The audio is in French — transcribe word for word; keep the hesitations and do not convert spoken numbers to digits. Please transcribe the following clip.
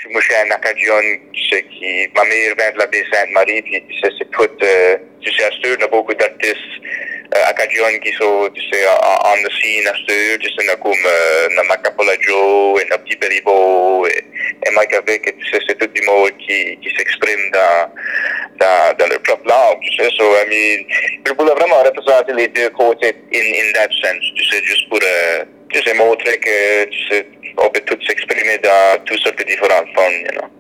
moi, je suis un Acadien, tu sais, qui, ma mère vient de la baie Sainte-Marie, puis tu sais, c'est tout, euh, tu sais, à ce on a beaucoup d'artistes euh, acadiens qui sont, tu sais, en, en the scene à ce tu sais, comme euh, Macapola Joe, et Petit Beribo, et, et Mike Avec, et tu sais, c'est tout du monde qui, qui s'exprime dans, dans, dans leur propre langue, tu sais, so, I mean, je voulais vraiment représenter les deux côtés in, in that sense, tu sais, juste pour, euh, tu sais, montrer que, tu sais, on peut tous s'exprimer dans toutes sortes de différentes formes, you know.